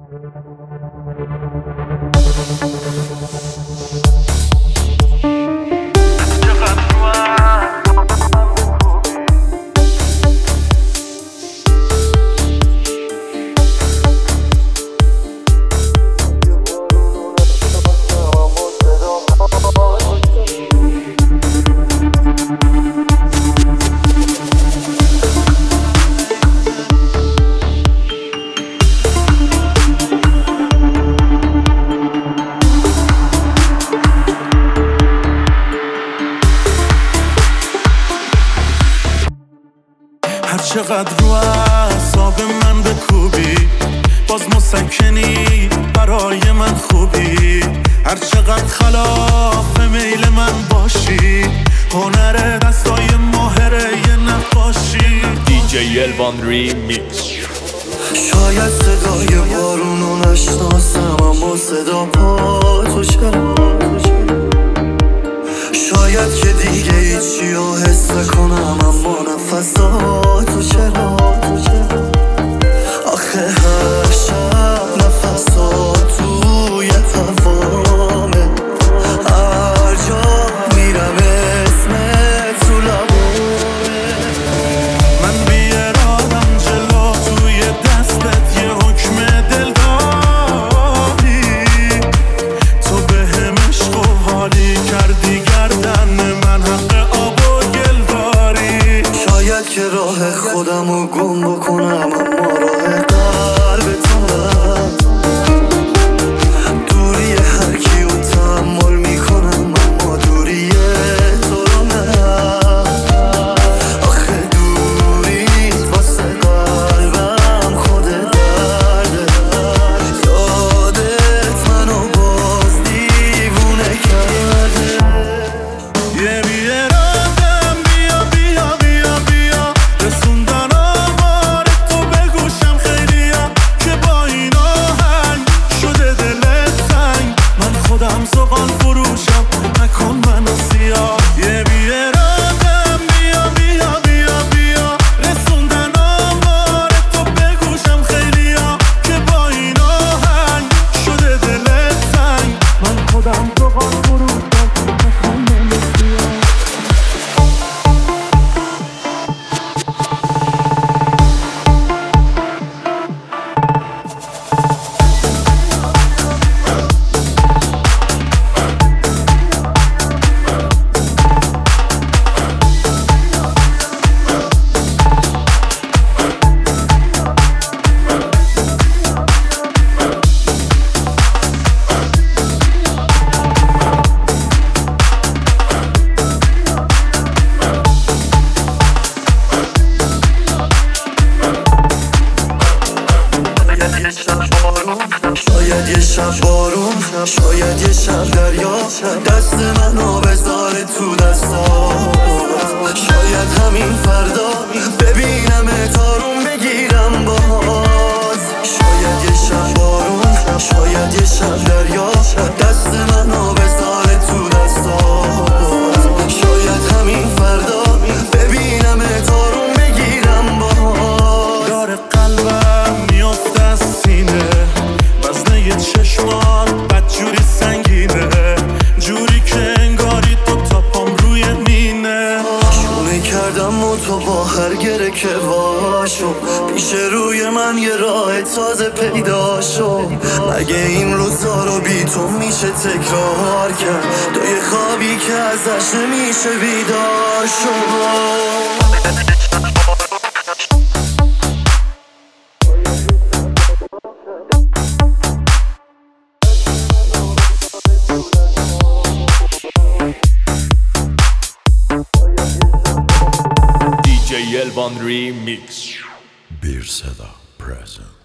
هر چقدر رو اعصاب من بکوبی باز مسکنی برای من خوبی. هر چقدر خلاف میل من باشی هنر دستای ماهره یه نقاشی. دیجی الوان ریمیکس. شاید صدای بارونو نشناسم اما صدا پا تو چرا؟ شاید که دیگه هیچی رو حس کنم اما نفساتو چرا؟ آخه هر شب نفسات توی هوامه، هر جا میرم اسمت تو لبامه. من بیارادم جلو توی دستت یه حکم دل داری. تو بهم عشق و حالی کردی گردن من حق آب و گل داری. شاید که راه خودمو گم بکنم اما راه قلبتم نه. دوری هر کیو تحمل میکنم اما دوری تو رو نه. آخه دوری واسه قلبم خود درده. یادت منو باز دیوونه کرده. یه بیارادم بیا بیا بیا بیا رسوندن آمار تو به گوشم خیلیا که با این آهنگ شده دلت سنگ. من خودم زغال فروشم نکن منو سیاه. یه بیارادم بیا بیا بیا بیا رسوندن آمار تو به گوشم خیلیا که با این آهنگ شده دلت سنگ. من خودم زغال فروشم نکن منو سیاه. شاید یه شب بارون، شاید یه شب دریا دست منو بذاره تو دستات. شاید همین فردا ببینم تارون بگیرم باز. شاید یه شب بارون، شاید یه شب دریا دست منو بذاره تو دستات. شاید همین فردا ببینم تارون بگیرم باز. داره قلبم میفته از سینه وزنه چشمات بدجوری سنگینه. جوری که انگاری تو تاپام روی مینه. شونه کردم و تو با هر گره که واشو پیش روی من یه راه تازه پیدا شو. مگه این روزا رو بی تو میشه تکرار کرد؟ تو یه خوابی که ازش نمیشه بیدار شو. دیجی الوان ریمیکس. Bir Seda present.